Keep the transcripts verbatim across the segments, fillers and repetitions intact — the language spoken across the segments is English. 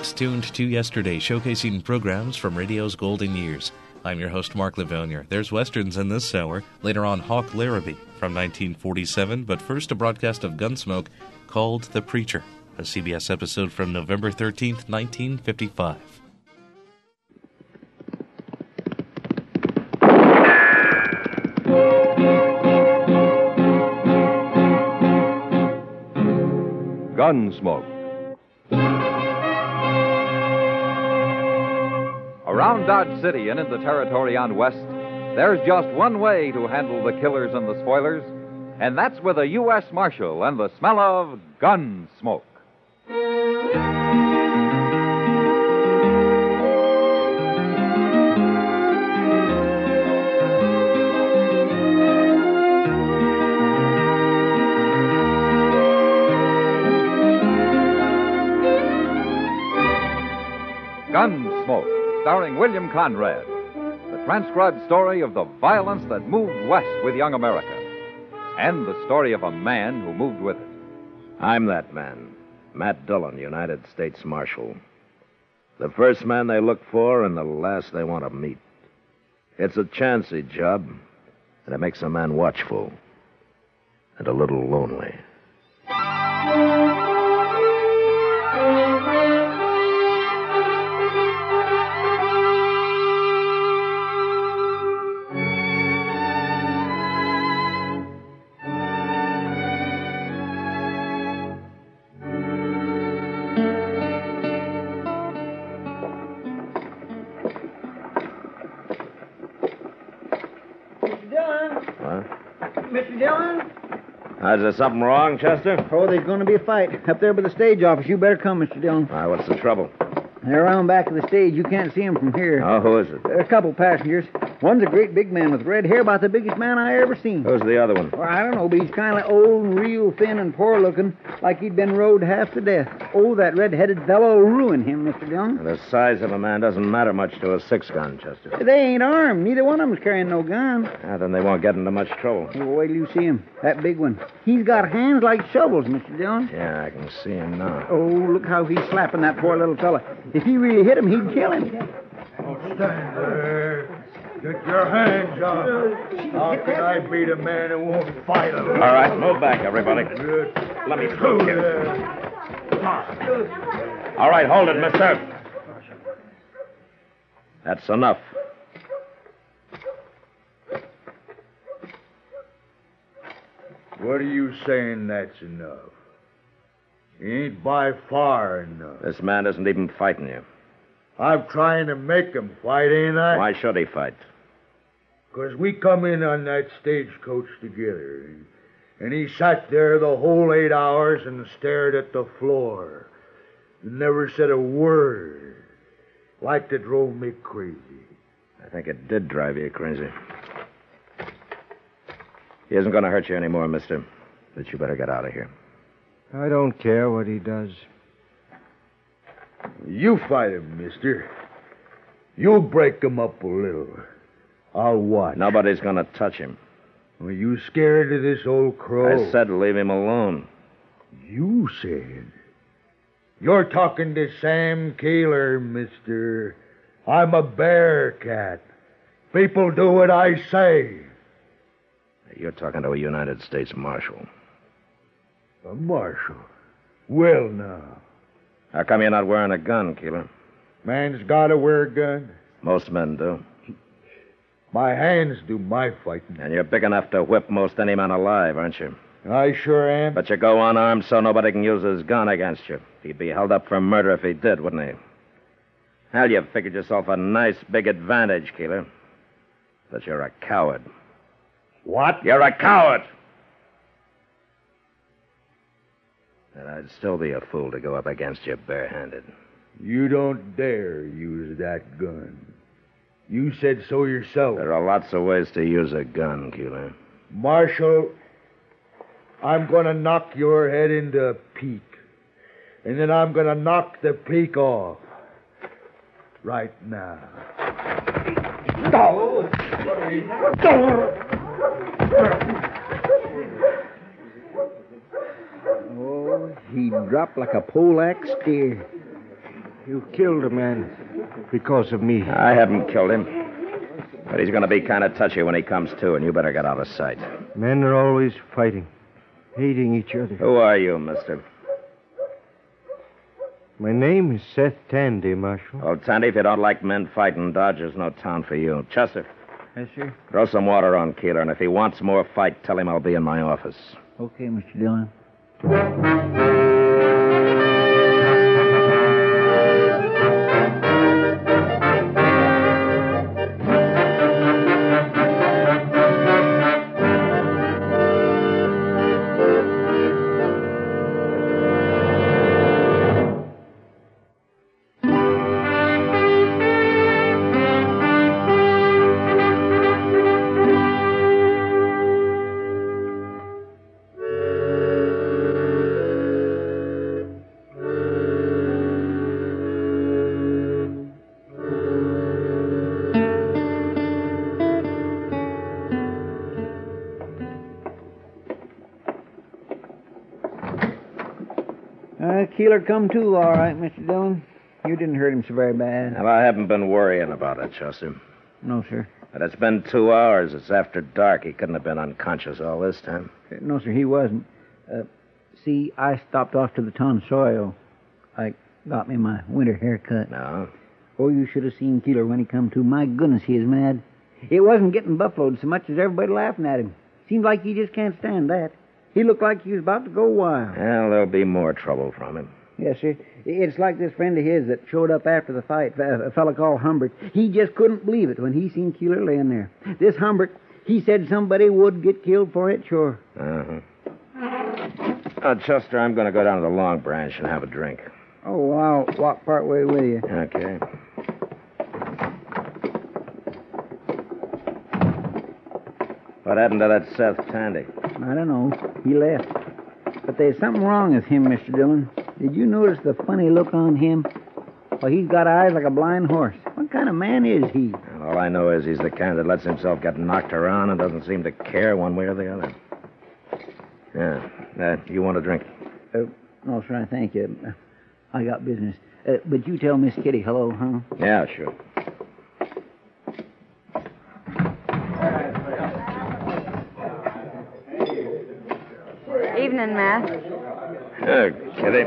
folks. Tuned to Yesterday, showcasing programs from radio's golden years. I'm your host, Mark Livonia. There's Westerns in this hour. Later on, Hawk Larrabee from nineteen forty-seven. But first, a broadcast of Gunsmoke called The Preacher, a C B S episode from November thirteenth, nineteen fifty-five. Gunsmoke. Around Dodge City and in the territory on West, there's just one way to handle the killers and the spoilers, and that's with a U S Marshal and the smell of gun smoke. Gunsmoke, starring William Conrad, the transcribed story of the violence that moved west with young America, and the story of a man who moved with it. I'm that man, Matt Dillon, United States Marshal. The first man they look for and the last they want to meet. It's a chancy job, and it makes a man watchful and a little lonely. Mister Dillon? Is there something wrong, Chester? Oh, there's going to be a fight up there by the stage office. You better come, Mister Dillon. Why, what's the trouble? They're around back of the stage. You can't see them from here. Oh, who is it? There are a couple passengers. One's a great big man with red hair, about the biggest man I ever seen. Who's the other one? Well, I don't know, but he's kind of old and real thin and poor-looking, like he'd been rode half to death. Oh, that red-headed fellow will ruin him, Mister Dillon. The size of a man doesn't matter much to a six-gun, Chester. They ain't armed. Neither one of them's carrying no gun. Ah, then they won't get into much trouble. Well, wait till you see him. That big one. He's got hands like shovels, Mister Dillon. Yeah, I can see him now. Oh, look how he's slapping that poor little fella. If he really hit him, he'd kill him. Don't stand there. Get your hands up. How can I beat a man who won't fight a All right, move back, everybody. Let me through you. All right, hold it, mister. That's enough. What are you saying that's enough? He ain't by far enough. This man isn't even fighting you. I'm trying to make him fight, ain't I? Why should he fight? Because we come in on that stagecoach together, and he sat there the whole eight hours and stared at the floor and never said a word. Like it drove me crazy. I think it did drive you crazy. He isn't going to hurt you anymore, mister, but you better get out of here. I don't care what he does. You fight him, mister. You break him up a little. I'll watch. Nobody's going to touch him. Are you scared of this old crow? I said leave him alone. You said? You're talking to Sam Keeler, mister. I'm a bear cat. People do what I say. You're talking to a United States Marshal. A marshal? Well, now. How come you're not wearing a gun, Keeler? Man's gotta wear a gun. Most men do. My hands do my fighting. And you're big enough to whip most any man alive, aren't you? I sure am. But you go unarmed so nobody can use his gun against you. He'd be held up for murder if he did, wouldn't he? Hell, you've figured yourself a nice big advantage, Keeler. But you're a coward. What? You're a coward! And I'd still be a fool to go up against you barehanded. You don't dare use that gun. You said so yourself. There are lots of ways to use a gun, Keeler. Marshal, I'm going to knock your head into a peak. And then I'm going to knock the peak off. Right now. Oh, he dropped like a poleaxe steer. You killed a man because of me. I haven't killed him. But he's going to be kind of touchy when he comes to, and you better get out of sight. Men are always fighting, hating each other. Who are you, mister? My name is Seth Tandy, Marshal. Oh, Tandy, if you don't like men fighting, Dodger's no town for you. Chester, Yes, sir. throw some water on Keeler, and if he wants more fight, tell him I'll be in my office. Okay, Mister Dillon. Uh, Keeler come too, all right, Mister Dillon. You didn't hurt him so very bad. Well, I haven't been worrying about it, Chester. No, sir. But it's been two hours. It's after dark. He couldn't have been unconscious all this time. No, sir, he wasn't. Uh, see, I stopped off to the tonsorial. I got me my winter haircut. No? Oh, you should have seen Keeler when he come to. My goodness, he is mad. It wasn't getting buffaloed so much as everybody laughing at him. Seems like he just can't stand that. He looked like he was about to go wild. Well, there'll be more trouble from him. Yes, sir. It's like this friend of his that showed up after the fight, a fellow called Humbert. He just couldn't believe it when he seen Keeler laying there. This Humbert, he said somebody would get killed for it, sure. Uh-huh. Uh, Chester, I'm going to go down to the Long Branch and have a drink. Oh, well, I'll walk part way with you. Okay. What happened to that Seth Tandy? I don't know. He left. But there's something wrong with him, Mister Dillon. Did you notice the funny look on him? Well, he's got eyes like a blind horse. What kind of man is he? All I know is he's the kind that lets himself get knocked around and doesn't seem to care one way or the other. Yeah. Uh, you want a drink? Uh, no, sir, I thank you. Uh, I got business. Uh, but you tell Miss Kitty hello, huh? Yeah, sure. Evening, Matt. Uh, Kitty.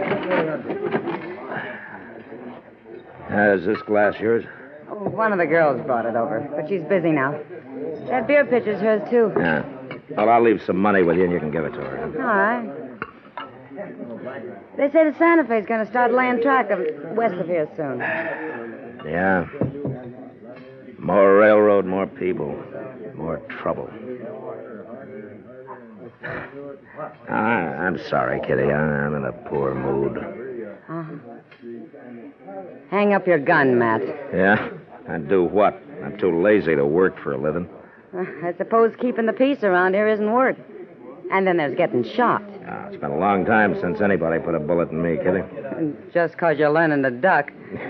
Uh, is this glass yours? Oh, one of the girls brought it over, but she's busy now. That beer pitcher's hers, too. Yeah. Well, I'll leave some money with you and you can give it to her. All right. They say the Santa Fe's going to start laying track of west of here soon. Yeah. More railroad, more people, more trouble. I, I'm sorry, Kitty. I, I'm in a poor mood. Uh-huh. Hang up your gun, Matt. Yeah? And do what? I'm too lazy to work for a living. Uh, I suppose keeping the peace around here isn't work. And then there's getting shot. Ah, it's been a long time since anybody put a bullet in me, Kitty. And just 'cause you're learning to duck.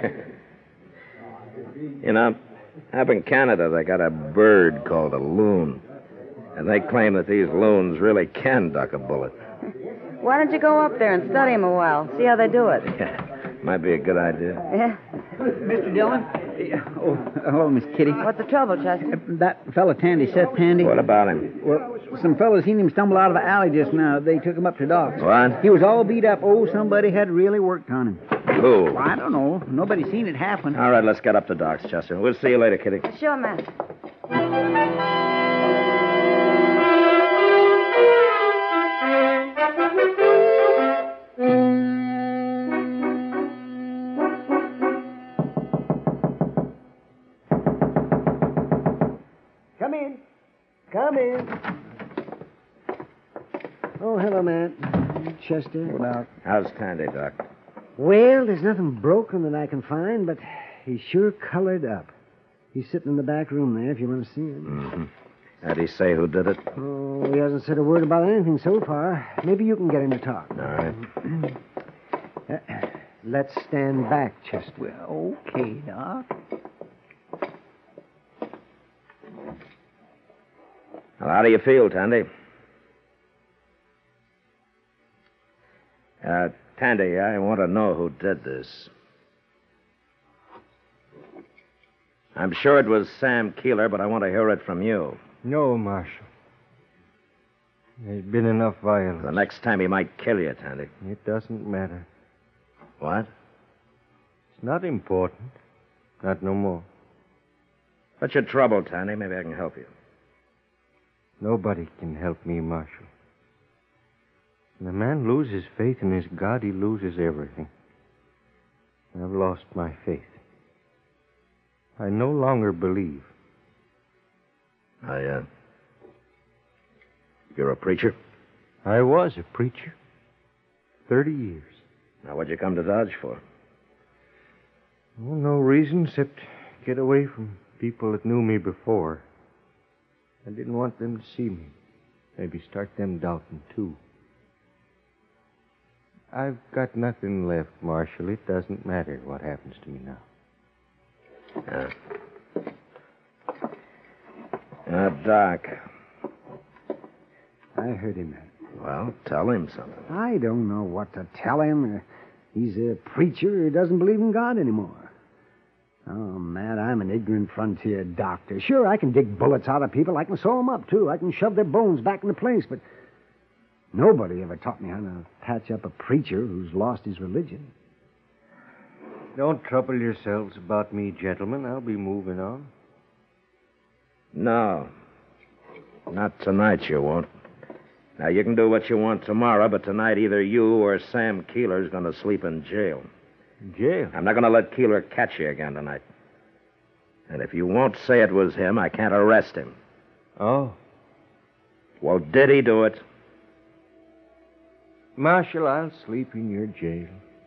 You know, up in Canada, they got a bird called a loon. And they claim that these loons really can duck a bullet. Why don't you go up there and study them a while? See how they do it. Might be a good idea. Yeah. Mister Dillon? Oh, hello, Miss Kitty. What's the trouble, Chester? Uh, that fella Tandy, Seth Tandy. What about him? Well, some fellas seen him stumble out of the alley just now. They took him up to Doc's. What? He was all beat up. Oh, somebody had really worked on him. Who? Well, I don't know. Nobody seen it happen. All right, let's get up to Doc's, Chester. We'll see you later, Kitty. Sure, Matt. Come in. Come in. Oh, hello, Matt. Chester. Well, How's Tandy, Doc? Well, there's nothing broken that I can find, but he's sure colored up. He's sitting in the back room there if you want to see him. Mm-hmm. Did he say who did it? Oh, he hasn't said a word about anything so far. Maybe you can get him to talk. All right. Uh, let's stand back, Chester. well, okay, Doc. Well, how do you feel, Tandy? Uh, Tandy, I want to know who did this. I'm sure it was Sam Keeler, but I want to hear it from you. No, Marshal. There's been enough violence. The next time he might kill you, Tandy. It doesn't matter. What? It's not important. Not no more. What's your trouble, Tandy? Maybe I can help you. Nobody can help me, Marshal. When a man loses faith in his God, he loses everything. I've lost my faith. I no longer believe. I, uh... You're a preacher? I was a preacher. Thirty years. Now, what'd you come to Dodge for? Well, no reason except get away from people that knew me before. I didn't want them to see me. Maybe start them doubting, too. I've got nothing left, Marshal. It doesn't matter what happens to me now. Yeah. Now, Doc. I heard him. Well, tell him something. I don't know what to tell him. Uh, he's a preacher who doesn't believe in God anymore. Oh, Matt, I'm an ignorant frontier doctor. Sure, I can dig bullets out of people. I can sew them up, too. I can shove their bones back into place, but nobody ever taught me how to patch up a preacher who's lost his religion. Don't trouble yourselves about me, gentlemen. I'll be moving on. No. Not tonight, you won't. Now, you can do what you want tomorrow, but tonight either you or Sam Keeler's going to sleep in jail. In jail? I'm not going to let Keeler catch you again tonight. And if you won't say it was him, I can't arrest him. Oh. Well, did he do it? Marshal, I'll sleep in your jail.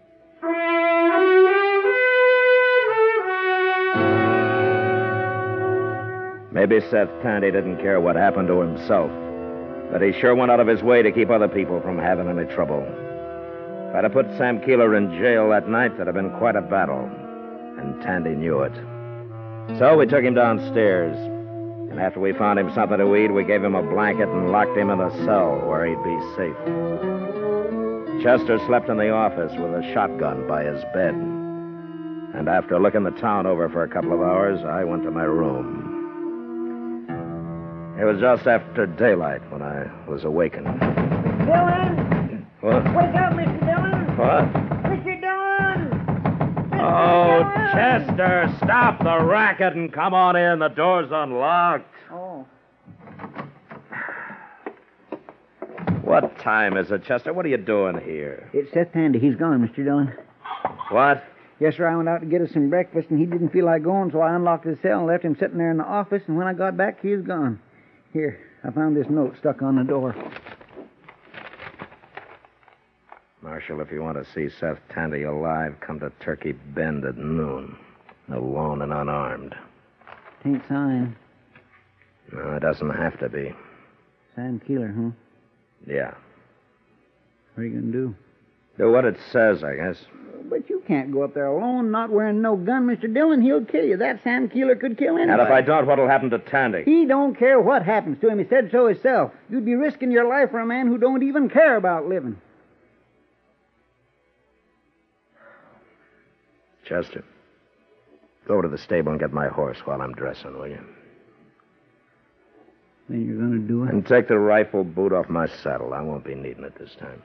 Maybe Seth Tandy didn't care what happened to himself, but he sure went out of his way to keep other people from having any trouble. If I'd have put Sam Keeler in jail that night, that'd have been quite a battle, and Tandy knew it. So we took him downstairs, and after we found him something to eat, we gave him a blanket and locked him in a cell where he'd be safe. Chester slept in the office with a shotgun by his bed, and after looking the town over for a couple of hours, I went to my room. It was just after daylight when I was awakened. Dillon! What? Wake up, Mister Dillon! What? Mister Dillon! Mister Oh, Dillon! Chester, stop the racket and come on in. The door's unlocked. Oh. What time is it, Chester? What are you doing here? It's Seth Tandy. He's gone, Mister Dillon. What? Yes, sir, I went out to get us some breakfast, and he didn't feel like going, so I unlocked his cell and left him sitting there in the office, and when I got back, he was gone. Here, I found this note stuck on the door. Marshal, if you want to see Seth Tandy alive, come to Turkey Bend at noon. Alone and unarmed. Tain't signed. No, it doesn't have to be. Sam Keeler, huh? Yeah. What are you going to do? Do what it says, I guess. But you can't go up there alone, not wearing no gun, Mister Dillon. He'll kill you. That Sam Keeler could kill anybody. And if I don't, what'll happen to Tandy? He don't care what happens to him. He said so himself. You'd be risking your life for a man who don't even care about living. Chester, go to the stable and get my horse while I'm dressing, will you? Then you're going to do it? And take the rifle boot off my saddle. I won't be needing it this time.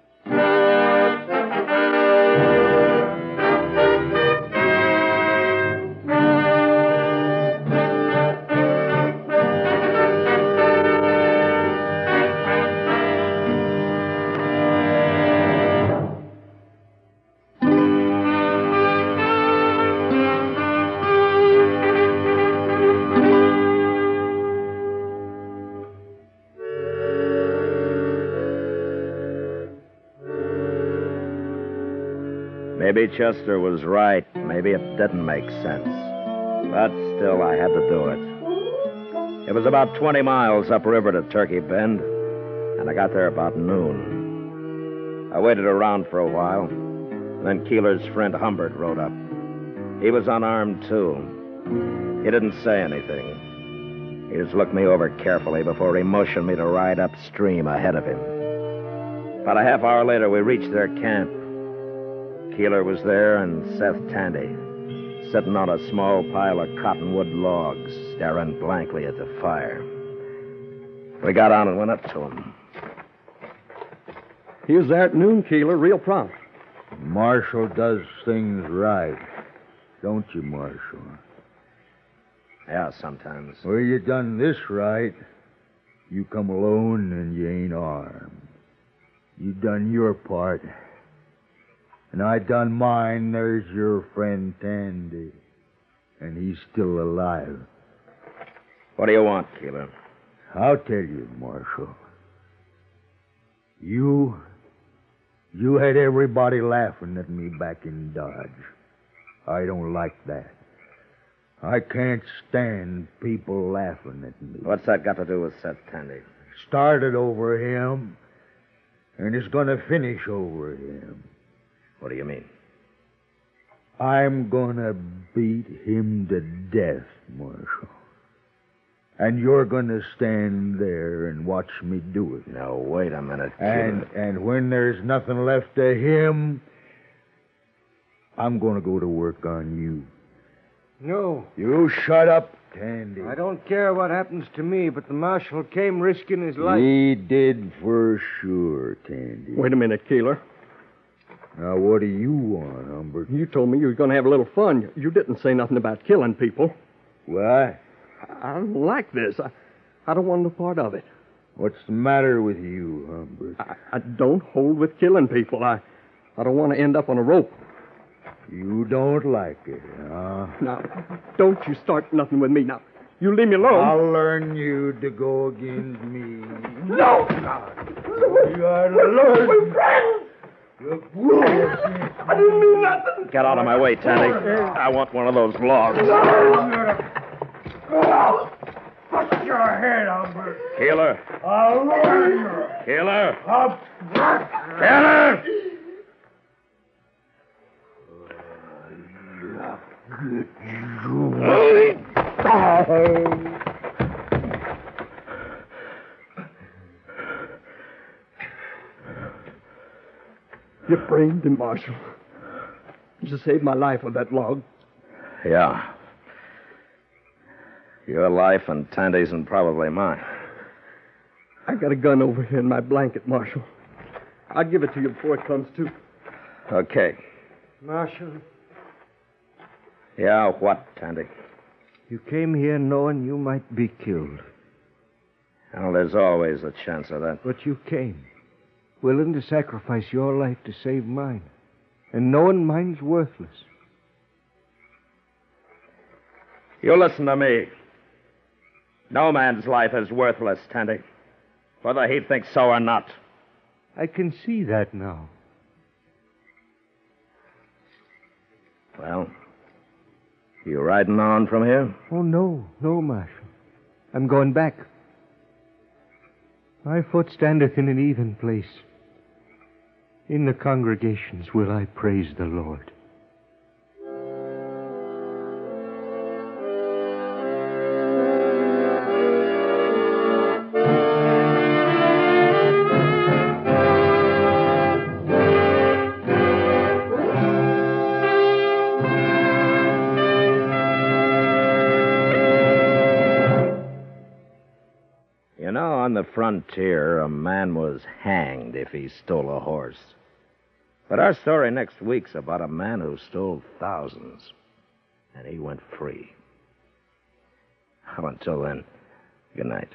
Maybe Chester was right. Maybe it didn't make sense. But still, I had to do it. It was about twenty miles upriver to Turkey Bend, and I got there about noon. I waited around for a while. Then Keeler's friend Humbert rode up. He was unarmed, too. He didn't say anything. He just looked me over carefully before he motioned me to ride upstream ahead of him. About a half hour later, we reached their camp. Keeler was there and Seth Tandy, sitting on a small pile of cottonwood logs, staring blankly at the fire. We got on and went up to him. He was there at noon, Keeler, real prompt. Marshal does things right. Don't you, Marshal? Yeah, sometimes. Well, you done this right. You come alone and you ain't armed. You done your part. And I done mine. There's your friend Tandy. And he's still alive. What do you want, Keeler? I'll tell you, Marshal. You... You had everybody laughing at me back in Dodge. I don't like that. I can't stand people laughing at me. What's that got to do with Seth Tandy? Started over him, and it's going to finish over him. What do you mean? I'm going to beat him to death, Marshal. And you're going to stand there and watch me do it. Now, wait a minute, And Keeler. and when there's nothing left of him, I'm going to go to work on you. No. You shut up, Tandy. I don't care what happens to me, but the marshal came risking his life. He did for sure, Tandy. Wait a minute, Keeler. Now, what do you want, Humbert? You told me you were going to have a little fun. You didn't say nothing about killing people. What? I don't like this. I, I don't want no part of it. What's the matter with you, Humbert? I, I don't hold with killing people. I, I don't want to end up on a rope. You don't like it, huh? Now, don't you start nothing with me. Now, you leave me alone. I'll learn you to go against me. No! You gotta learn. You fool. I didn't mean nothing. Get out of my way, Tandy. I want one of those logs. Put your head, Humbert. Keeler. I'll learn you. Keeler. Up. Keeler! You brained him, Marshal. You saved my life with that log. Yeah. Your life and Tandy's and probably mine. I got a gun over here in my blanket, Marshal. I'll give it to you before it comes to. Okay. Marshal, Yeah, what, Tandy? you came here knowing you might be killed, Well, there's always a chance of that. but you came, willing to sacrifice your life to save mine, and knowing mine's worthless. You listen to me. No man's life is worthless, Tandy. Whether he thinks so or not. I can see that now. Well, you riding on from here? Oh, no, no, Marshal. I'm going back. My foot standeth in an even place. In the congregations will I praise the Lord. You know, on the frontier, a man was hanged if he stole a horse. But our story next week's about a man who stole thousands, and he went free. Well, until then, good night.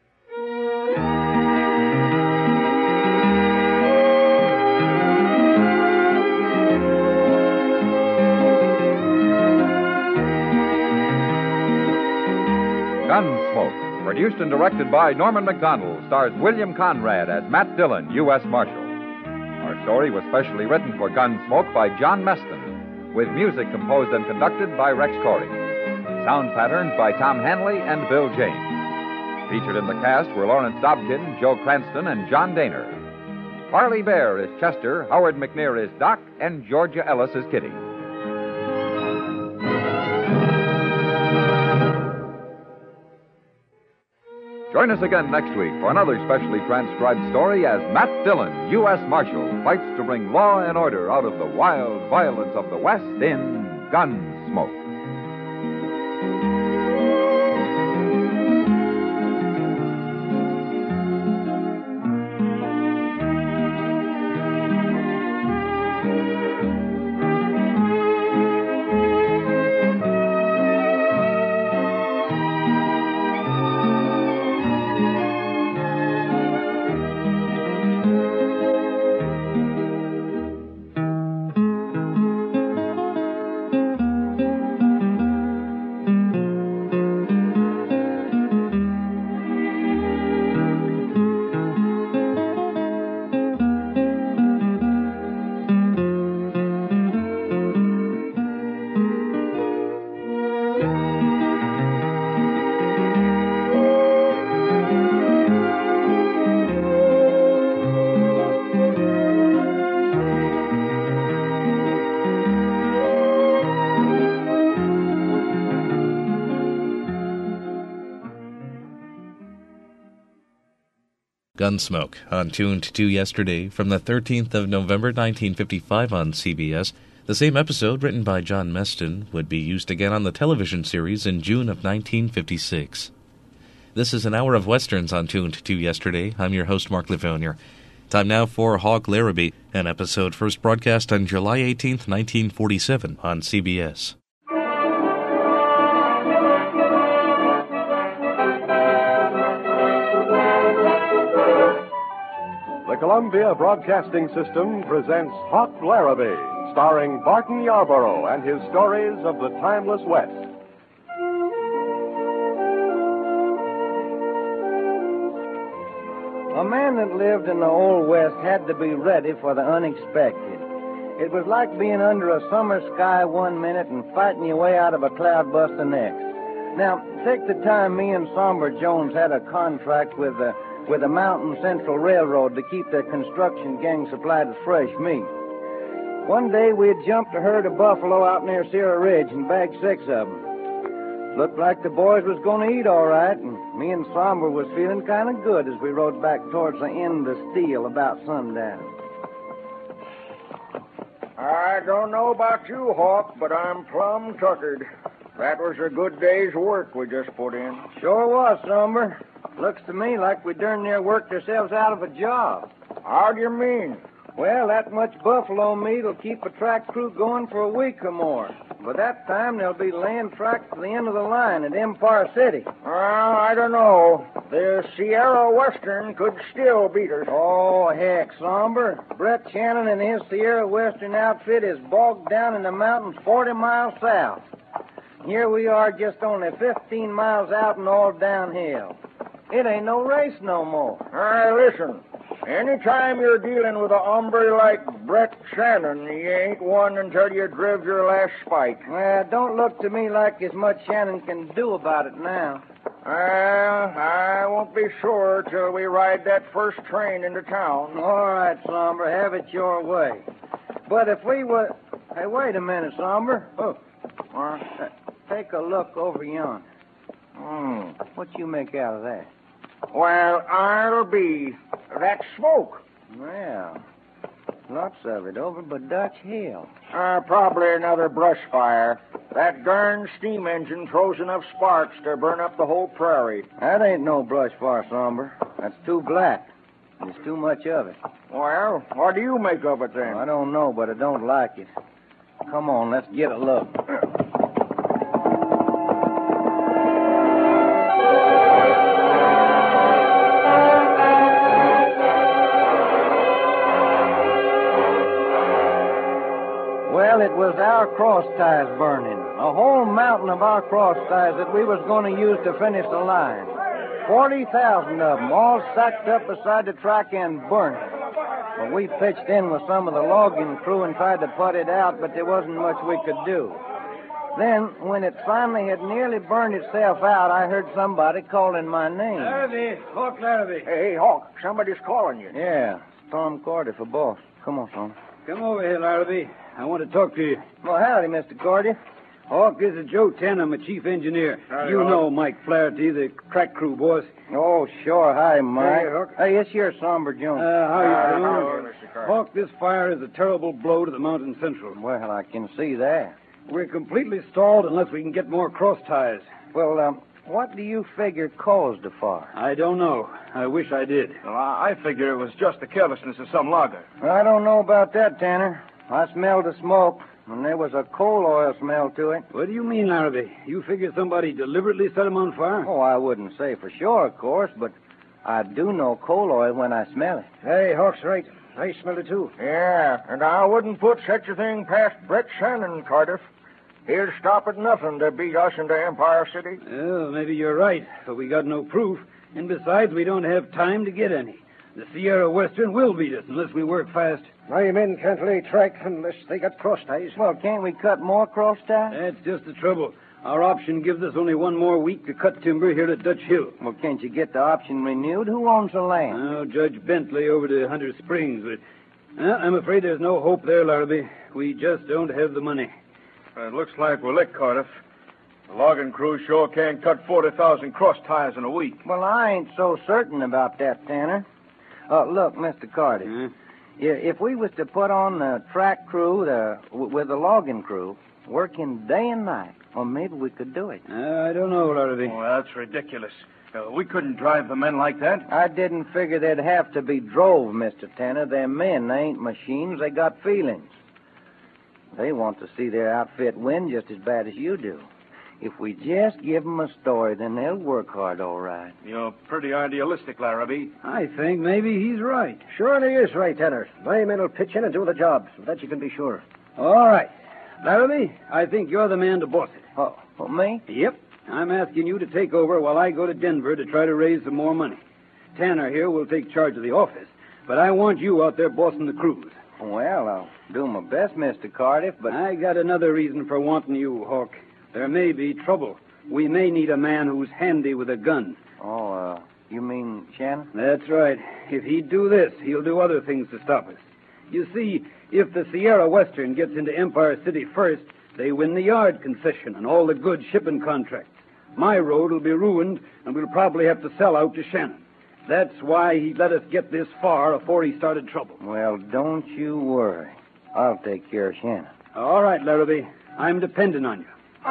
Gunsmoke, produced and directed by Norman McDonald, stars William Conrad as Matt Dillon, U S Marshal. Our story was specially written for Gunsmoke by John Meston, with music composed and conducted by Rex Corey. Sound patterns by Tom Hanley and Bill James. Featured in the cast were Lawrence Dobkin, Joe Cranston, and John Daner. Harley Bear is Chester, Howard McNear is Doc, and Georgia Ellis is Kitty. Join us again next week for another specially transcribed story as Matt Dillon, U S Marshal, fights to bring law and order out of the wild violence of the West in Gunsmoke. Gunsmoke, on Tuned to Yesterday from the thirteenth of November nineteen fifty-five on C B S. The same episode, written by John Meston, would be used again on the television series in June of nineteen fifty-six. This is an hour of westerns on Tuned to Yesterday. I'm your host, Mark Livonia. Time now for Hawk Larrabee, an episode first broadcast on July eighteenth, nineteen forty-seven on C B S. The Columbia Broadcasting System presents Hawk Larrabee, starring Barton Yarborough and his stories of the timeless West. A man that lived in the Old West had to be ready for the unexpected. It was like being under a summer sky one minute and fighting your way out of a cloudburst the next. Now, take the time me and Somber Jones had a contract with the with the Mountain Central Railroad to keep their construction gang supplied with fresh meat. One day we had jumped a herd of buffalo out near Sierra Ridge and bagged six of them. Looked like the boys was going to eat all right, and me and Somber was feeling kind of good as we rode back towards the end of Steele about sundown. I don't know about you, Hawk, but I'm plumb tuckered. That was a good day's work we just put in. Sure was, Somber. Looks to me like we darn near worked ourselves out of a job. How do you mean? Well, that much buffalo meat will keep a track crew going for a week or more. By that time, they'll be laying tracks to the end of the line at Empire City. Well, I don't know. The Sierra Western could still beat us. Oh, heck, Somber. Brett Shannon and his Sierra Western outfit is bogged down in the mountains forty miles south. Here we are just only fifteen miles out and all downhill. It ain't no race no more. All right, listen. Anytime you're dealing with a hombre like Brett Shannon, you ain't one until you drive your last spike. Well, don't look to me like there's much Shannon can do about it now. Well, I won't be sure till we ride that first train into town. All right, Somber, have it your way. But if we were... Hey, wait a minute, Somber. Oh, uh, take a look over yonder. Hmm. What you make out of that? Well, I'll be. That's smoke. Well, lots of it over by Dutch Hill. Uh, probably another brush fire. That darn steam engine throws enough sparks to burn up the whole prairie. That ain't no brush fire, Somber. That's too black. There's too much of it. Well, what do you make of it, then? I don't know, but I don't like it. Come on, let's get a look. Well, it was our cross ties burning. A whole mountain of our cross ties that we was going to use to finish the line. Forty thousand of them, all sacked up beside the track and burnt. Well, we pitched in with some of the logging crew and tried to put it out, but there wasn't much we could do. Then, when it finally had nearly burned itself out, I heard somebody calling my name. Larrabee, Hawk Larrabee. Hey, Hawk, somebody's calling you. Yeah, Tom Cordy for boss. Come on, Tom. Come over here, Larrabee. I want to talk to you. Well, howdy, Mister Cordy. Hawk, this is Joe Ten. I'm a chief engineer. Howdy, you Hawk. know Mike Flaherty, the crack crew boss. Oh, sure. Hi, Mike. Hey, Hawk. Hey, it's your Somber Jones. Uh, how you Uh, doing? hello, Mister Carter. Hawk, this fire is a terrible blow to the Mountain Central. Well, I can see that. We're completely stalled unless we can get more cross ties. Well, um, what do you figure caused the fire? I don't know. I wish I did. Well, I I figure it was just the carelessness of some logger. I don't know about that, Tanner. I smelled the smoke, and there was a coal oil smell to it. What do you mean, Larrabee? You figure somebody deliberately set him on fire? Oh, I wouldn't say for sure, of course, but I do know coal oil when I smell it. Hey, Hawk's right. I smell it, too. Yeah, and I wouldn't put such a thing past Brett Shannon, Cardiff. He'd stop at nothing to beat us into Empire City. Well, maybe you're right, but we got no proof. And besides, we don't have time to get any. The Sierra Western will beat us unless we work fast. My men can't lay track unless they got cross ties. Well, can't we cut more cross ties? That's just the trouble. Our option gives us only one more week to cut timber here at Dutch Hill. Well, can't you get the option renewed? Who owns the land? Oh, Judge Bentley over to Hunter Springs. But uh, I'm afraid there's no hope there, Larrabee. We just don't have the money. Uh, it looks like we're licked, Cardiff. The logging crew sure can't cut forty thousand cross ties in a week. Well, I ain't so certain about that, Tanner. Oh, look, Mister Carter. Hmm? Yeah, if we was to put on the track crew the, w- with the logging crew, working day and night, well, maybe we could do it. Uh, I don't know, Larrabee. Oh, that's ridiculous. Uh, we couldn't drive the men like that. I didn't figure they'd have to be drove, Mister Tanner. They're men. They ain't machines. They got feelings. They want to see their outfit win just as bad as you do. If we just give them a story, then they'll work hard, all right. You're pretty idealistic, Larrabee. I think maybe he's right. Surely is right, Tanner. My men will pitch in and do the job. Of that you can be sure. All right. Larrabee, I think you're the man to boss it. Oh, oh, me? Yep. I'm asking you to take over while I go to Denver to try to raise some more money. Tanner here will take charge of the office, but I want you out there bossing the crews. Well, I'll do my best, Mister Cardiff, but... I got another reason for wanting you, Hawk. There may be trouble. We may need a man who's handy with a gun. Oh, uh, you mean Shannon? That's right. If he'd do this, he'll do other things to stop us. You see, if the Sierra Western gets into Empire City first, they win the yard concession and all the good shipping contracts. My road will be ruined, and we'll probably have to sell out to Shannon. That's why he let us get this far before he started trouble. Well, don't you worry. I'll take care of Shannon. All right, Larrabee. I'm depending on you.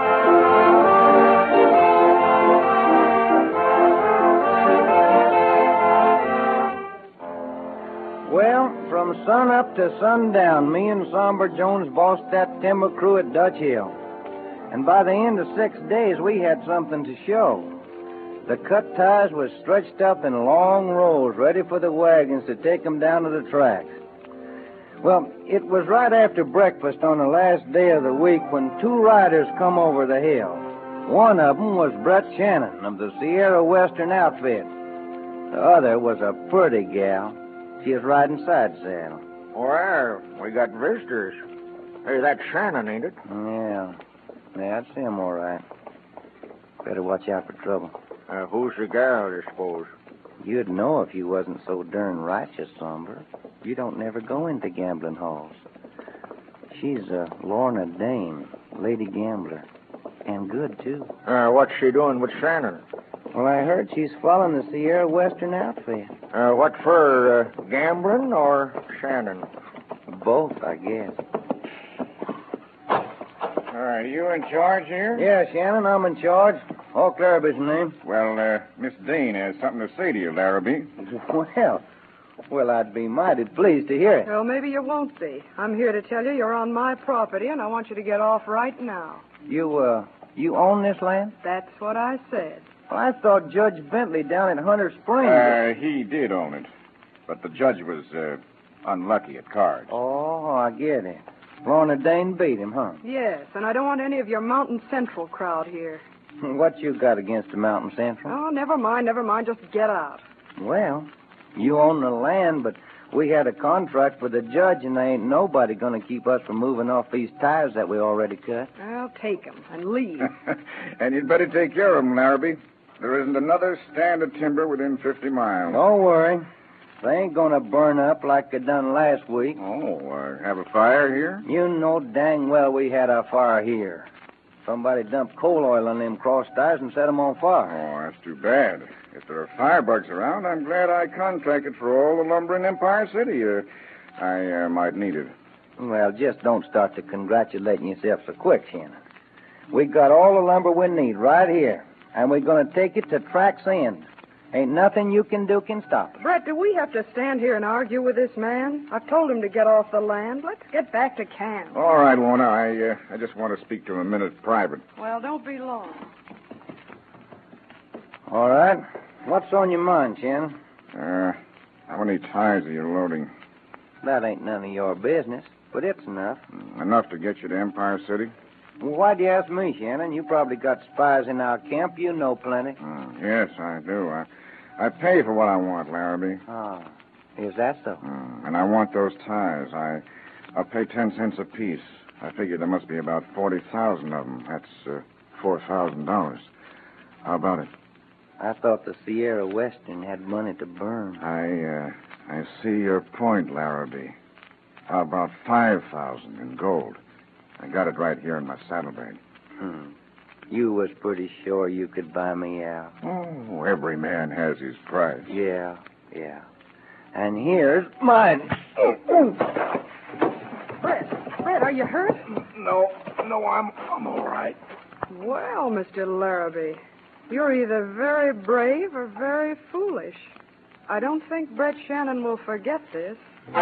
Well, from sun up to sundown, me and Somber Jones bossed that timber crew at Dutch Hill. And by the end of six days, we had something to show. The cut ties was stretched up in long rows, ready for the wagons to take them down to the tracks. Well, it was right after breakfast on the last day of the week when two riders come over the hill. One of them was Brett Shannon of the Sierra Western outfit. The other was a pretty gal. She was riding side saddle. Well, we got visitors. Hey, that's Shannon, ain't it? Yeah. Yeah, that's him, all right. Better watch out for trouble. Uh, who's the gal, I suppose? You'd know if you wasn't so darn righteous, Somber. You don't never go into gambling halls. She's uh, Lorna Dane, lady gambler. And good, too. Uh, what's she doing with Shannon? Well, I heard she's following the Sierra Western outfit. Uh, what for, uh, gambling or Shannon? Both, I guess. All right, you in charge here? Yeah, Shannon, I'm in charge. Hawk Larrabee's name. Well, uh, Miss Dane has something to say to you, Larrabee. Well, well, I'd be mighty pleased to hear it. Well, maybe you won't be. I'm here to tell you you're on my property, and I want you to get off right now. You, uh, you own this land? That's what I said. Well, I thought Judge Bentley down at Hunter Springs... Uh, he did own it, but the judge was, uh, unlucky at cards. Oh, I get it. Lorna Dane beat him, huh? Yes, and I don't want any of your Mountain Central crowd here. What you got against the Mountain Central? Oh, never mind, never mind. Just get out. Well, you own the land, but we had a contract with the judge, and there ain't nobody going to keep us from moving off these tires that we already cut. Well, take 'em and leave. And you'd better take care of them, Larrabee. There isn't another stand of timber within fifty miles. Don't worry. They ain't going to burn up like they done last week. Oh, uh, have a fire here? You know dang well we had a fire here. Somebody dumped coal oil on them cross ties and set 'em on fire. Oh, that's too bad. If there are firebugs around, I'm glad I contracted for all the lumber in Empire City. Uh, I uh, might need it. Well, just don't start to congratulating yourself so quick, Shannon. We got all the lumber we need right here, and we're going to take it to Track's End. Ain't nothing you can do can stop it. Brett, do we have to stand here and argue with this man? I've told him to get off the land. Let's get back to camp. All right, Lorna. I uh, I just want to speak to him a minute private. Well, don't be long. All right. What's on your mind, Shannon? Uh, how many tires are you loading? That ain't none of your business, but it's enough. Enough to get you to Empire City? Well, why'd you ask me, Shannon? You probably got spies in our camp. You know plenty. Mm, yes, I do. I, I pay for what I want, Larrabee. Oh, is that so? Mm, and I want those tires. I, I'll pay ten cents apiece. I figure there must be about forty thousand of them. That's uh, four thousand dollars. How about it? I thought the Sierra Western had money to burn. I, uh, I see your point, Larrabee. How about five thousand in gold? I got it right here in my saddlebag. Hmm. You was pretty sure you could buy me out. Oh, every man has his price. Yeah, yeah. And here's mine. Fred, Fred, are you hurt? No, no, I'm I'm all right. Well, Mister Larrabee, you're either very brave or very foolish. I don't think Brett Shannon will forget this.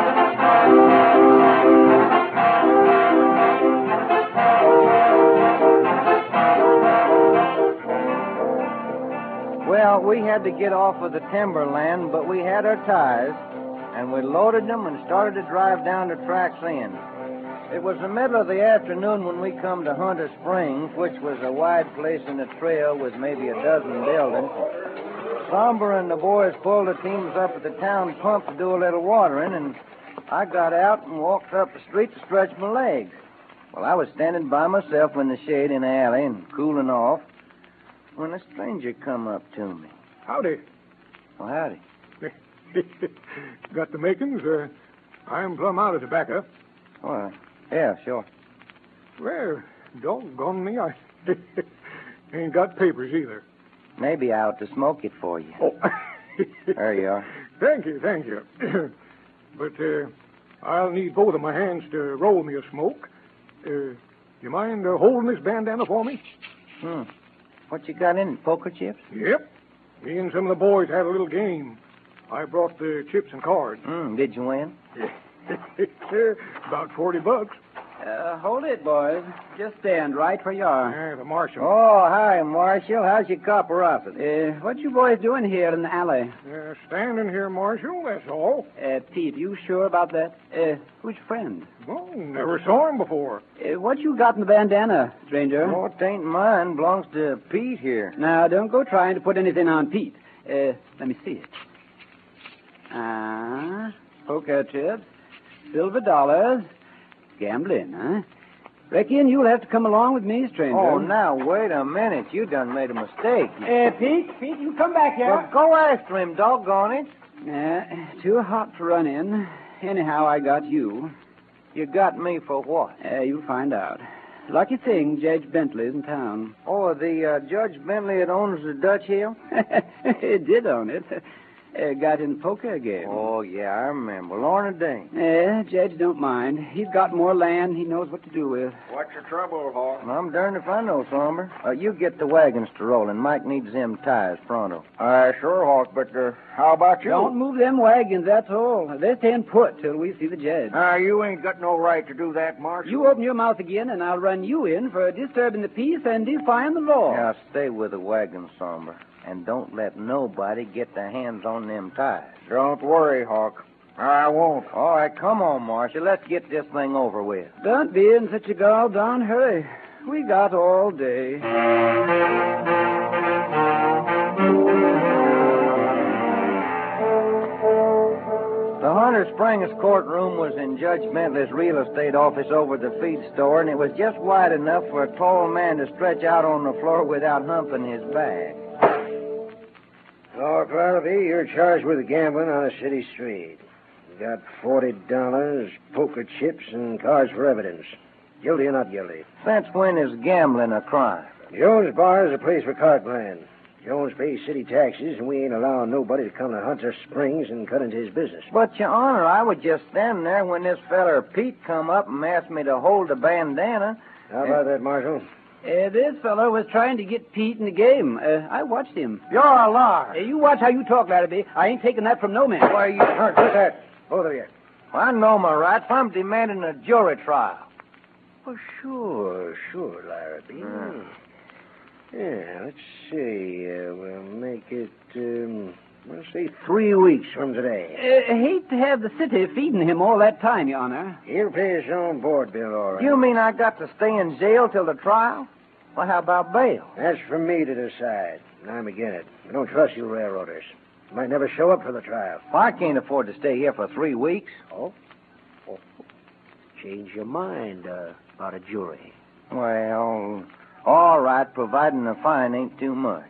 Well, we had to get off of the timberland, but we had our ties, and we loaded them and started to drive down to Track's End. It was the middle of the afternoon when we come to Hunter Springs, which was a wide place in the trail with maybe a dozen buildings. Somber and the boys pulled the teams up at the town pump to do a little watering, and I got out and walked up the street to stretch my legs. Well, I was standing by myself in the shade in the alley and cooling off when a stranger come up to me. Howdy. Well, howdy. Got the makings? Uh, I'm plumb out of tobacco. Well, yeah, sure. Well, doggone me, I ain't got papers either. Maybe I ought to smoke it for you. Oh. There you are. Thank you, thank you. But uh, I'll need both of my hands to roll me a smoke. Uh, you mind uh, holding this bandana for me? Hmm. What you got in it, poker chips? Yep. Me and some of the boys had a little game. I brought the chips and cards. Hmm. Did you win? About forty bucks. Uh, hold it, boys. Just stand right where you are. Yeah, the marshal. Oh, hi, Marshal. How's your copperoffin? Uh, what you boys doing here in the alley? Uh, standing here, Marshal, that's all. Uh, Pete, you sure about that? Uh, who's your friend? Well, never saw him before. Uh, what you got in the bandana, stranger? Oh, it ain't mine. Belongs to Pete here. Now, don't go trying to put anything on Pete. Uh, let me see it. Ah, poker chips, silver dollars, gambling, huh? Reckon you'll have to come along with me, stranger. Oh, now, wait a minute. You done made a mistake. Uh, Pete, Pete, you come back here. Well, go after him, doggone it. Uh, too hot to run in. Anyhow, I got you. You got me for what? Uh, you'll find out. Lucky thing, Judge Bentley's in town. Oh, the uh, Judge Bentley that owns the Dutch Hill? He did own it. Uh, got in the poker game. Oh, yeah, I remember. Lorna Dane. Yeah, Judge don't mind. He's got more land he knows what to do with. What's your trouble, Hawk? Well, I'm darned if I know, Somber. Uh, you get the wagons to rolling. Mike needs them ties pronto. Uh, sure, Hawk, but uh, how about you? Don't move them wagons, that's all. They're staying put till we see the judge. Ah, uh, you ain't got no right to do that, Marshal. You open your mouth again, and I'll run you in for disturbing the peace and defying the law. Now, stay with the wagons, Somber. And don't let nobody get their hands on them ties. Don't worry, Hawk. I won't. All right, come on, Marshal. Let's get this thing over with. Don't be in such a gall darn hurry. We got all day. The Hunter Springs courtroom was in Judge Bentley's real estate office over the feed store, and it was just wide enough for a tall man to stretch out on the floor without humping his back. Lord Larrabee, you're charged with gambling on a city street. You got forty dollars, poker chips, and cards for evidence. Guilty or not guilty? Since when is gambling a crime? Jones Bar is a place for card playing. Jones pays city taxes, and we ain't allowing nobody to come to Hunter Springs and cut into his business. But, Your Honor, I was just standing there when this feller Pete come up and asked me to hold the bandana. How about that, Marshal? Uh, this fellow was trying to get Pete in the game. Uh, I watched him. You're a liar. Uh, you watch how you talk, Larrabee. I ain't taking that from no man. Why, you... What's that? Both of you. Well, I know my rights. I'm demanding a jury trial. Oh, sure, sure, Larrabee. Hmm. Yeah, let's see. Uh, we'll make it, um, let's say three weeks from today. Uh, hate to have the city feeding him all that time, Your Honor. He'll pay his own board bill, all right. You mean I got to stay in jail till the trial? Well, how about bail? That's for me to decide. And I'm against it. I don't trust you railroaders. You might never show up for the trial. Well, I can't afford to stay here for three weeks. Oh? Oh. Change your mind uh, about a jury. Well, all right, providing the fine ain't too much.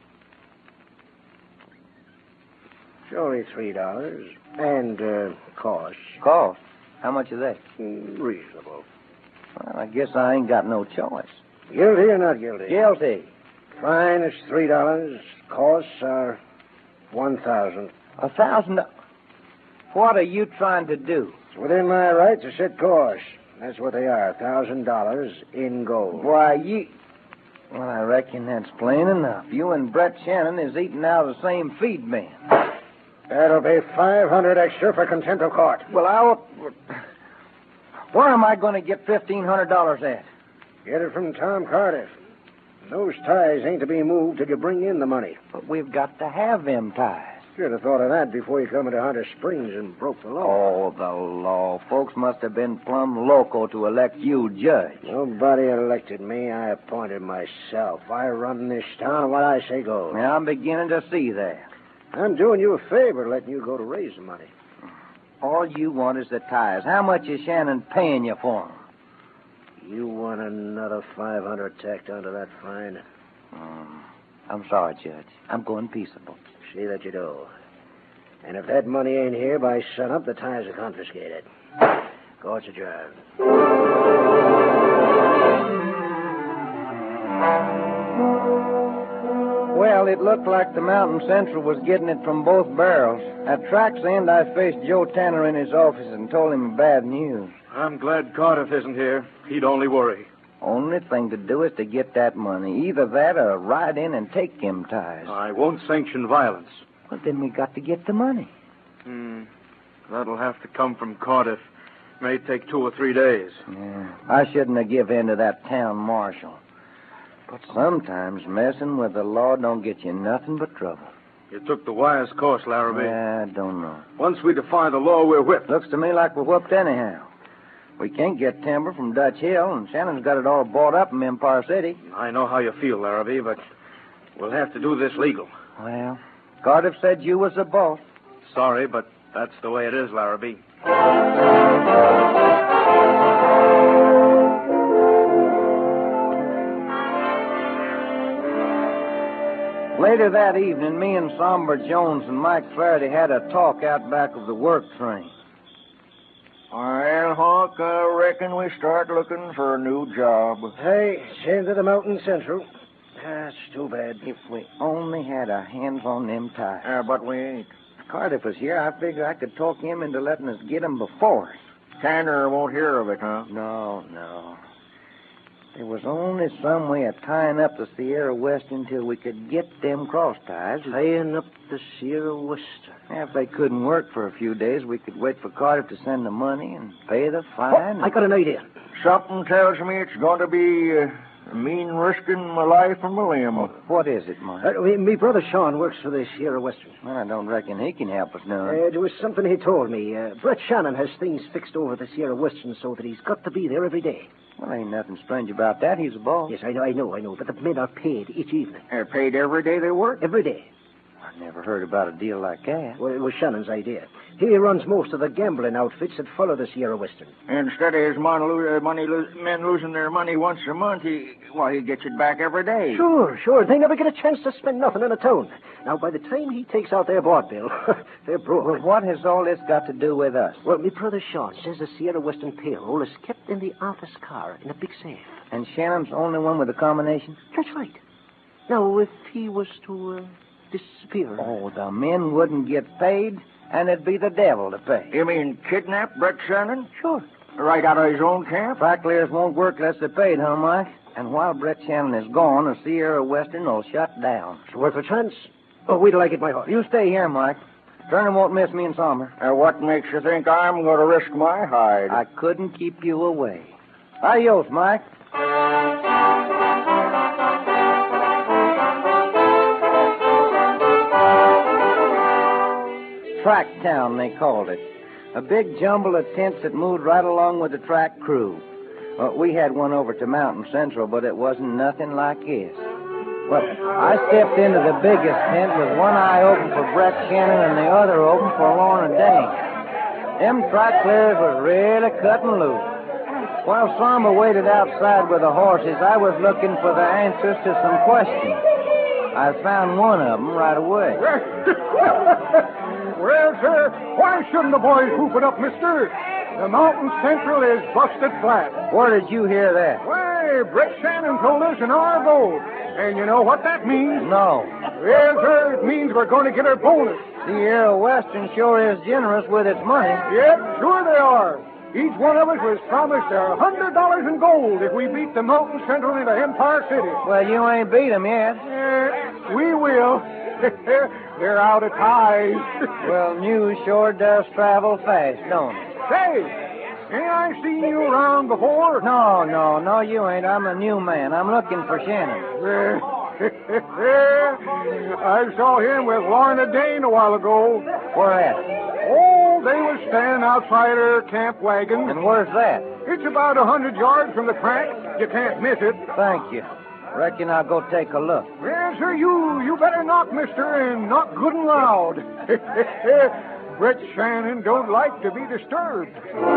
It's only three dollars. And, uh, costs. Cost? How much is that? Mm, reasonable. Well, I guess I ain't got no choice. Guilty or not guilty? Guilty. Fine is three dollars. Costs are one thousand. A thousand? What are you trying to do? It's within my right to set course. That's what they are, a thousand dollars in gold. Why, you... Well, I reckon that's plain enough. You and Brett Shannon is eating out of the same feed bin. That'll be five hundred extra for contempt of court. Well, I'll... Where am I going to get fifteen hundred dollars at? Get it from Tom Cardiff. Those ties ain't to be moved till you bring in the money. But we've got to have them ties. Should have thought of that before you come into Hunter Springs and broke the law. Oh, the law. Folks must have been plumb loco to elect you judge. Nobody elected me. I appointed myself. I run this town, and what I say goes. Now, I'm beginning to see that. I'm doing you a favor letting you go to raise the money. All you want is the ties. How much is Shannon paying you for them? You want another five hundred tacked onto that fine? Um, I'm sorry, Judge. I'm going peaceable. See that you do. And if that money ain't here by sunup, the ties are confiscated. Court's adjourned. Well, it looked like the Mountain Central was getting it from both barrels. At Track's End, I faced Joe Tanner in his office and told him bad news. I'm glad Cardiff isn't here. He'd only worry. Only thing to do is to get that money. Either that or ride in and take them ties. I won't sanction violence. Well, then we got to get the money. Hmm. That'll have to come from Cardiff. May take two or three days. Yeah. I shouldn't have given in to that town marshal. But sometimes messing with the law don't get you nothing but trouble. You took the wise course, Larrabee. Yeah, I don't know. Once we defy the law, we're whipped. Looks to me like we're whipped anyhow. We can't get timber from Dutch Hill, and Shannon's got it all bought up in Empire City. I know how you feel, Larrabee, but we'll have to do this legal. Well, Cardiff said you was the boss. Sorry, but that's the way it is, Larrabee. Later that evening, me and Somber Jones and Mike Flaherty had a talk out back of the work train. Well, Hawk, I reckon we start looking for a new job. Hey, send to the Mountain Central. That's too bad. If we only had our hands on them ties. Uh, but we ain't. If Cardiff was here, I figured I could talk him into letting us get them before us. Tanner won't hear of it, huh? No, no. There was only some way of tying up the Sierra Western until we could get them cross ties. Tying up the Sierra Western? If they couldn't work for a few days, we could wait for Cardiff to send the money and pay the fine. Oh, I got an idea. Something tells me it's going to be uh, mean risking my life and my limb. Well, what is it, Mike? Uh, me brother Sean works for the Sierra Western. Well, I don't reckon he can help us none. Uh, there was something he told me. Uh, Brett Shannon has things fixed over the Sierra Western so that he's got to be there every day. Well, ain't nothing strange about that. He's a boss. Yes, I know, I know, I know. But the men are paid each evening. They're paid every day they work? Every day. I never heard about a deal like that. Well, it was Shannon's idea. He runs most of the gambling outfits that follow the Sierra Western. Instead of his mon- lo- money lo- men losing their money once a month, he, well, he gets it back every day. Sure, sure. They never get a chance to spend nothing in a town. Now, by the time he takes out their board bill, they're broke. Well, what has all this got to do with us? Well, my brother Sean says the Sierra Western payroll is kept in the office car in a big safe. And Shannon's the only one with a combination? That's right. Now, if he was to uh, disappear... Oh, the men wouldn't get paid, and it'd be the devil to pay. You mean kidnap Brett Shannon? Sure. Right out of his own camp? Track clears won't work unless they're paid, huh, Mike? And while Brett Shannon is gone, the Sierra Western will shut down. It's worth a chance. Oh, wait till I get my horse. You stay here, Mike. Turner won't miss me and Sommer. Uh, what makes you think I'm going to risk my hide? I couldn't keep you away. Adios, Mike. Track town, they called it. A big jumble of tents that moved right along with the track crew. Well, we had one over to Mountain Central, but it wasn't nothing like this. Well, I stepped into the biggest tent with one eye open for Brett Shannon and the other open for Lorna Dane. Them track clears was really cutting loose. While Sommer waited outside with the horses, I was looking for the answers to some questions. I found one of them right away. Well, sir, why shouldn't the boys hoop it up, mister? The Mountain Central is busted flat. Where did you hear that? Why, Brett Shannon told us an hour ago. And you know what that means? No. Yes, sir. It means we're going to get our bonus. Sierra Western sure is generous with its money. Yep, sure they are. Each one of us was promised a hundred dollars in gold if we beat the Mountain Central into Empire City. Well, you ain't beat 'em yet. Yeah, we will. They're out of ties. Well, news sure does travel fast, don't it? Say, ain't I seen you around before? No, no, no, you ain't. I'm a new man. I'm looking for Shannon. I saw him with Lorna Dane a while ago. Where at? Oh, they was standing outside her camp wagon. And where's that? It's about a hundred yards from the track. You can't miss it. Thank you. Reckon I'll go take a look. Well, sir, you you better knock, mister, and knock good and loud. Brett Shannon don't like to be disturbed.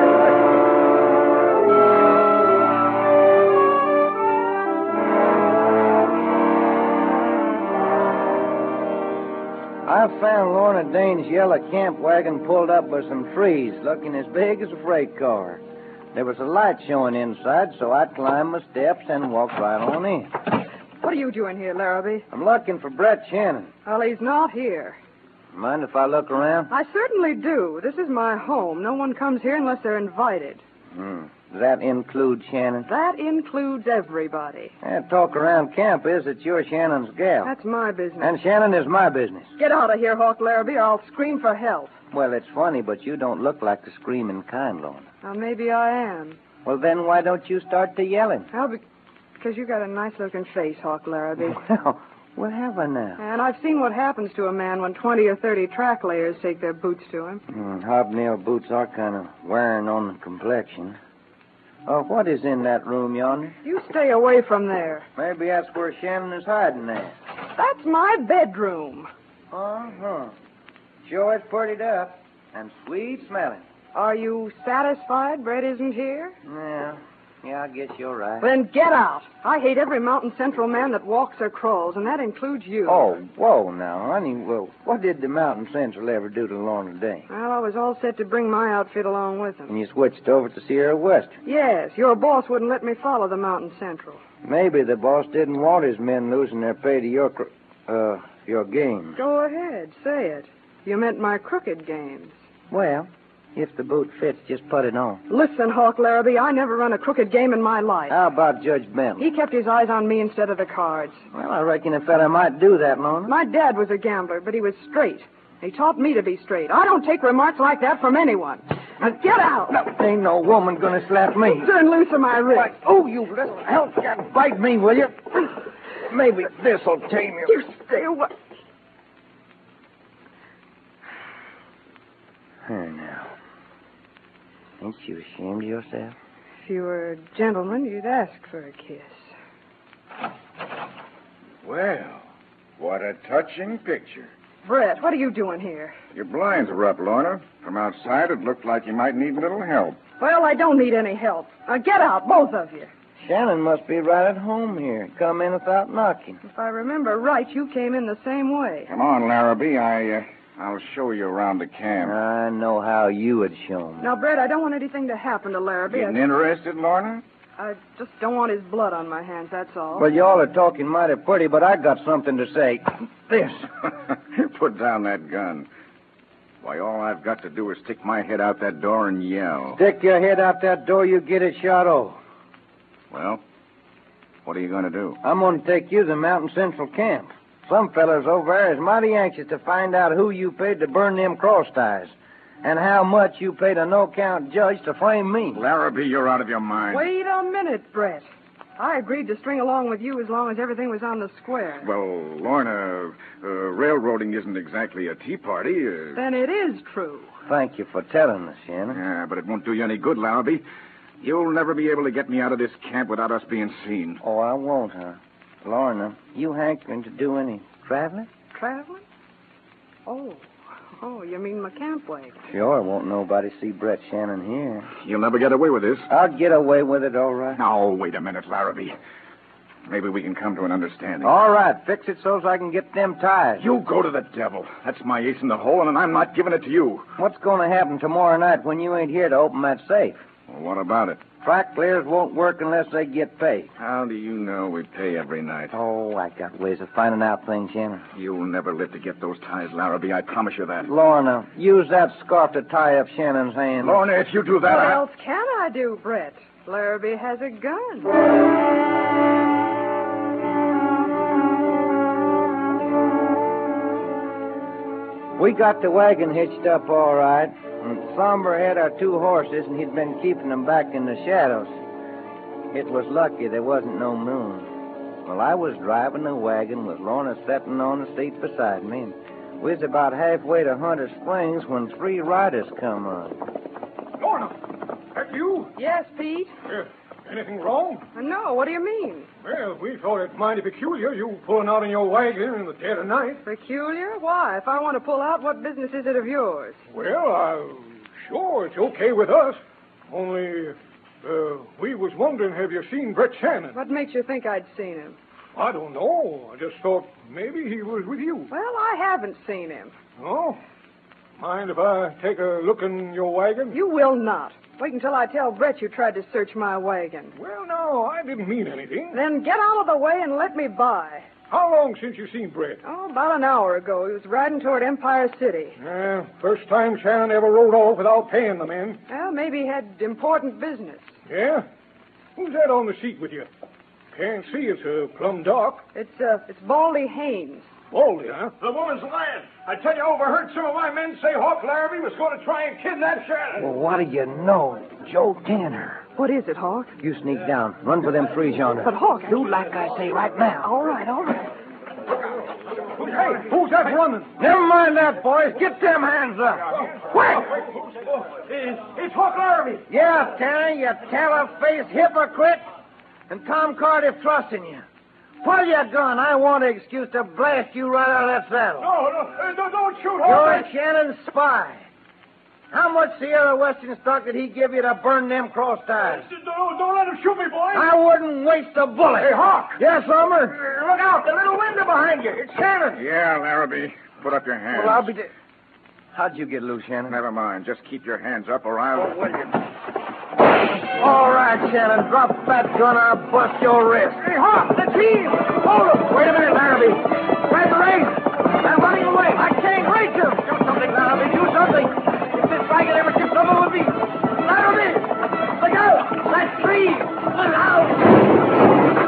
I found Lorna Dane's yellow camp wagon pulled up with some trees, looking as big as a freight car. There was a light showing inside, so I climbed the steps and walked right on in. What are you doing here, Larrabee? I'm looking for Brett Shannon. Well, he's not here. Mind if I look around? I certainly do. This is my home. No one comes here unless they're invited. Hmm. Does that include Shannon? That includes everybody. That talk around camp is that you're Shannon's gal. That's my business. And Shannon is my business. Get out of here, Hawk Larrabee, or I'll scream for help. Well, it's funny, but you don't look like the screaming kind, Lorna. Well, maybe I am. Well, then why don't you start to yelling? Well, be- because you got a nice-looking face, Hawk Larrabee. Well, what have I now? And I've seen what happens to a man when twenty or thirty track layers take their boots to him. Mm, hobnail boots are kind of wearing on the complexion. Oh, what is in that room yonder? You stay away from there. Maybe that's where Shannon is hiding there. That's my bedroom. Uh-huh. Sure it's prettied up and sweet smelling. Are you satisfied Brett isn't here? Yeah. Yeah, I guess you're right. Then get out. I hate every Mountain Central man that walks or crawls, and that includes you. Oh, whoa now, honey. Well, what did the Mountain Central ever do to Lorna Dane? Well, I was all set to bring my outfit along with him. And you switched over to Sierra Western? Yes, your boss wouldn't let me follow the Mountain Central. Maybe the boss didn't want his men losing their pay to your, cr- uh, your games. Go ahead, say it. You meant my crooked games. Well, if the boot fits, just put it on. Listen, Hawk Larrabee, I never run a crooked game in my life. How about Judge Bentley? He kept his eyes on me instead of the cards. Well, I reckon a fella might do that, Lorna. My dad was a gambler, but he was straight. He taught me to be straight. I don't take remarks like that from anyone. Now get out. No, ain't no woman gonna slap me. Turn loose of my wrist. Oh, you little help! Bite me, will you? Maybe this'll tame you. You stay away. Here now. Ain't you ashamed of yourself? If you were a gentleman, you'd ask for a kiss. Well, what a touching picture. Brett, what are you doing here? Your blinds are up, Lorna. From outside, it looked like you might need a little help. Well, I don't need any help. Now get out, both of you. Shannon must be right at home here. Come in without knocking. If I remember right, you came in the same way. Come on, Larrabee. I, uh, I'll show you around the camp. I know how you would show me. Now, Brett, I don't want anything to happen to Larrabee. Getting I... interested, Lorna? I just don't want his blood on my hands, that's all. Well, y'all are talking mighty pretty, but I got something to say. This. Put down that gun. Why, all I've got to do is stick my head out that door and yell. Stick your head out that door, you get it shot off. Well, what are you going to do? I'm going to take you to the Mountain Central camp. Some fellas over there is mighty anxious to find out who you paid to burn them cross ties. And how much you paid a no-count judge to frame me. Larrabee, you're out of your mind. Wait a minute, Brett. I agreed to string along with you as long as everything was on the square. Well, Lorna, uh, railroading isn't exactly a tea party. Uh... Then it is true. Thank you for telling us, Shannon. Yeah, but it won't do you any good, Larrabee. You'll never be able to get me out of this camp without us being seen. Oh, I won't, huh? Lorna, you hankering to do any traveling? Traveling? Oh. Oh, you mean my camp wagon? Sure, won't nobody see Brett Shannon here. You'll never get away with this. I'll get away with it, all right. Now, wait a minute, Larrabee. Maybe we can come to an understanding. All right, fix it so I can get them ties. You go to the devil. That's my ace in the hole, and I'm not giving it to you. What's going to happen tomorrow night when you ain't here to open that safe? Well, what about it? Track clears won't work unless they get paid. How do you know we pay every night? Oh, I got ways of finding out things, Shannon. You'll never live to get those ties, Larrabee. I promise you that. Lorna, use that scarf to tie up Shannon's hands. Lorna, if you do that, What I... else can I do, Brett? Larrabee has a gun. We got the wagon hitched up all right. And Somber had our two horses, and he'd been keeping them back in the shadows. It was lucky there wasn't no moon. Well, I was driving the wagon with Lorna sitting on the seat beside me, and we was about halfway to Hunter Springs when three riders come on. Lorna, that you? Yes, Pete? Uh, anything wrong? No, what do you mean? Well, we thought it mighty peculiar, you pulling out in your wagon in the dead of night. Peculiar? Why? If I want to pull out, what business is it of yours? Well, uh, sure, it's okay with us. Only, uh, we was wondering, have you seen Brett Shannon? What makes you think I'd seen him? I don't know. I just thought maybe he was with you. Well, I haven't seen him. Oh? Mind if I take a look in your wagon? You will not. Wait until I tell Brett you tried to search my wagon. Well, no, I didn't mean anything. Then get out of the way and let me by. How long since you seen Brett? Oh, about an hour ago. He was riding toward Empire City. Uh, first time Shannon ever rode off without paying the men. Well, maybe he had important business. Yeah? Who's that on the seat with you? Can't see. It's uh, plumb dark. It's, uh, it's Baldy Haynes. Baldy, huh? The woman's lying. I tell you, I overheard some of my men say Hawk Larrabee was going to try and kidnap Shannon. Well, what do you know? Joe Tanner. What is it, Hawk? You sneak down. Run for them trees yonder. But, Hawk... Do like I say right now. All right, all right. Hey, who's that running? Never mind that, boys. Get them hands up. Quick! It's, it's Hawk Larrabee. Yeah, Tanner, you tailor-faced hypocrite. And Tom Cardiff trusting you. Pull your gun. I want an excuse to blast you right out of that saddle. No, no, no don't shoot, You're Hawk. Shannon's spy. How much Sierra Western stock did he give you to burn them cross ties? Don't, don't let him shoot me, boy. I wouldn't waste a bullet. Hey, Hawk. Yes, Homer? Look out. The little window behind you. It's Shannon. Yeah, Larrabee. Put up your hands. Well, I'll be... De- How'd you get loose, Shannon? Never mind. Just keep your hands up or I'll... Oh, will you? All right, Shannon. Drop that gun or I'll bust your wrist. Hey, Hawk, the team. Hold him. Wait a minute, Larrabee. Grab the reins. They're running away. I can't reach them. Do something, Larrabee. Do something. If this wagon ever gets trouble with me. Larrabee! Look out! That tree! Look out!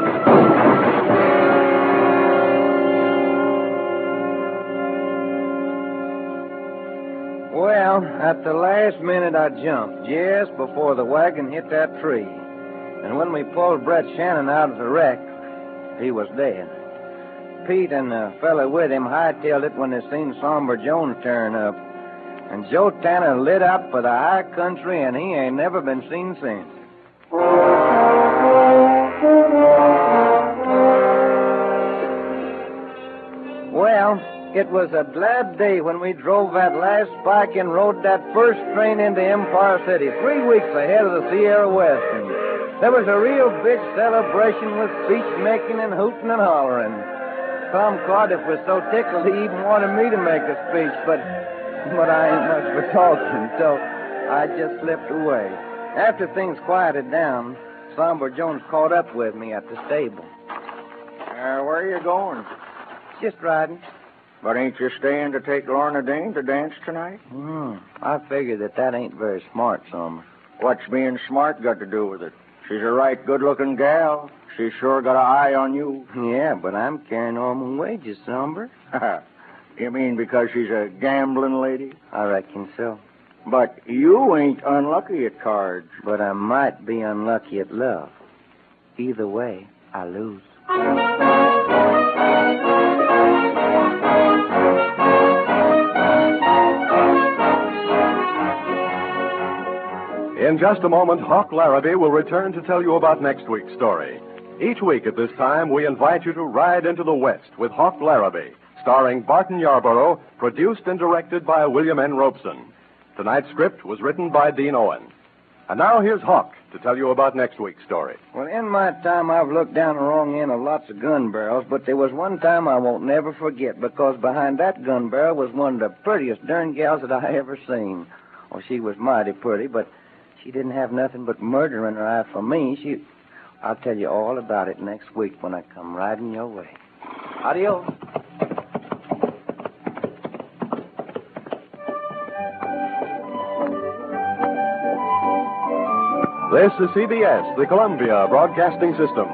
Well, at the last minute I jumped, just before the wagon hit that tree. And when we pulled Brett Shannon out of the wreck, he was dead. Pete and the fella with him hightailed it when they seen Somber Jones turn up. And Joe Tanner lit up for the high country, and he ain't never been seen since. Well, it was a glad day when we drove that last spike and rode that first train into Empire City, three weeks ahead of the Sierra Western. There was a real big celebration with speech-making and hooting and hollering. Tom Cardiff was so tickled he even wanted me to make a speech, but but I ain't much for talking, so I just slipped away. After things quieted down, Somber Jones caught up with me at the stable. Uh, where are you going? Just riding. But ain't you staying to take Lorna Dane to dance tonight? Hmm. I figure that that ain't very smart, Somers. What's being smart got to do with it? She's a right good-looking gal. She's sure got an eye on you. Yeah, but I'm carrying all my wages, Somber. You mean because she's a gambling lady? I reckon so. But you ain't unlucky at cards. But I might be unlucky at love. Either way, I lose. In just a moment, Hawk Larrabee will return to tell you about next week's story. Each week at this time, we invite you to ride into the West with Hawk Larrabee, starring Barton Yarborough, produced and directed by William N. Robeson. Tonight's script was written by Dean Owen. And now here's Hawk to tell you about next week's story. Well, in my time, I've looked down the wrong end of lots of gun barrels, but there was one time I won't never forget, because behind that gun barrel was one of the prettiest darn gals that I ever seen. Oh, she was mighty pretty, but She didn't have nothing but murder in her eye for me. She... I'll tell you all about it next week when I come riding your way. Adios. This is C B S, the Columbia Broadcasting System.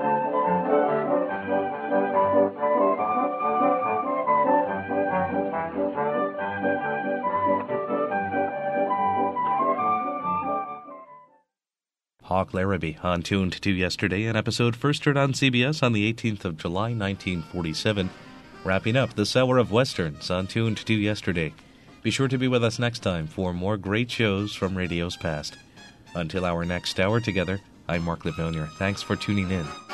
Hawk Larrabee on Tuned to Yesterday, an episode first heard on C B S on the eighteenth of July, nineteen forty-seven. Wrapping up this hour of Westerns on Tuned to Yesterday. Be sure to be with us next time for more great shows from radio's past. Until our next hour together, I'm Mark Livonia. Thanks for tuning in.